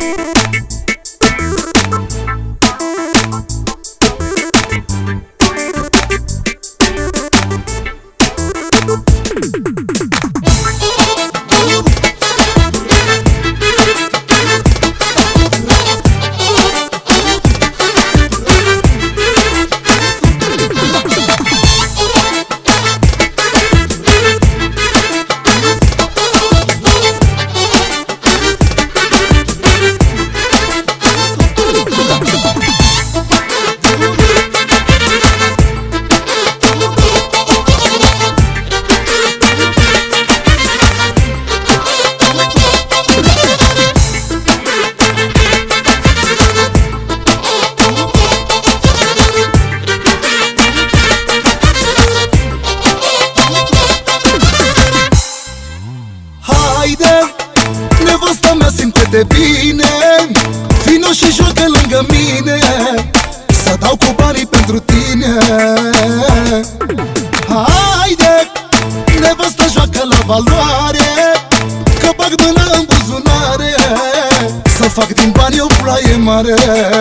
Haide, nevasta mea simte-te bine, vino și joacă lângă mine, să dau cu banii pentru tine. Haide, nevasta joacă la valoare, că bag mâna în buzunare, să fac din bani o ploaie mare.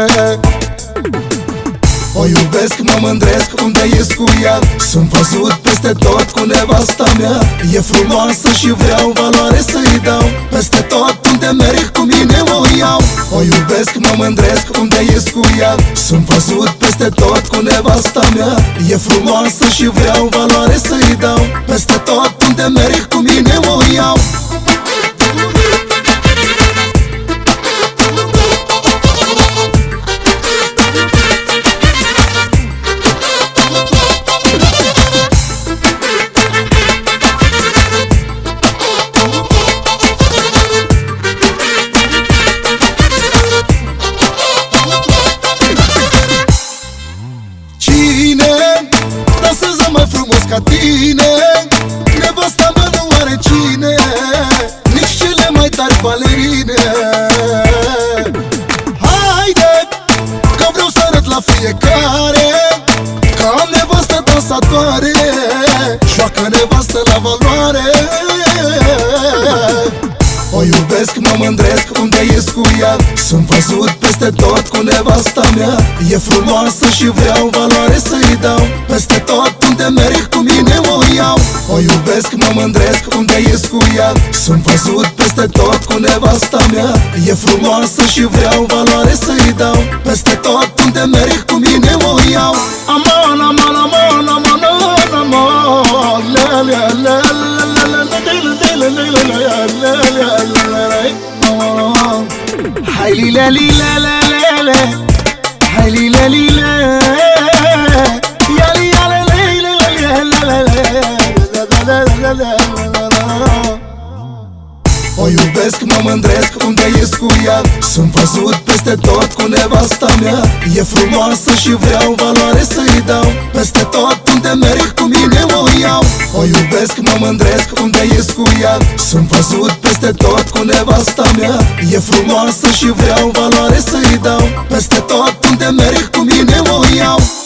O iubesc, mă mândresc, unde ies cu ea, sunt văzut peste tot cu nevasta mea. E frumoasă și vreau valoare să-i dau, peste tot unde merg cu mine o iau. O iubesc, mă mândresc, unde ies cu ea, sunt văzut peste tot cu nevasta mea. E frumoasă și vreau valoare să-i dau, peste tot unde merg cu mine o iau. Dansează mai frumos ca tine, nevasta mea nu are cine, nici cele mai tari balerine. Haide, că vreau să arăt la fiecare că am nevastă dansatoare, joacă nevastă la valoare. O iubesc, mă mândresc, unde ies cu ea, sunt văzut peste tot cu nevasta mea. E frumoasă și vreau valoare să-i dau, peste tot unde merg cu mine o iau. O iubesc, mă mândresc, unde ies cu ea, sunt văzut peste tot cu nevasta mea. E frumoasă și vreau valoare să-i dau, peste tot unde merg cu mine o iau. Amon, amon, amon, amon, amon, la la la la la la la. Hai li la li la la la la, hai li la li la, ya li ya la la la la la la la la la. O iubesc, mă mândresc, unde ies cu ea, sunt văzut peste tot cu nevasta mea. E frumoasă și vreau valoare să-i dau, peste tot unde merg cu mine o iau. O iubesc, mă mândresc, unde ies cu ea, sunt văzut peste tot cu nevasta mea. E frumoasă și vreau valoare să-i dau, peste tot unde merg cu mine o iau.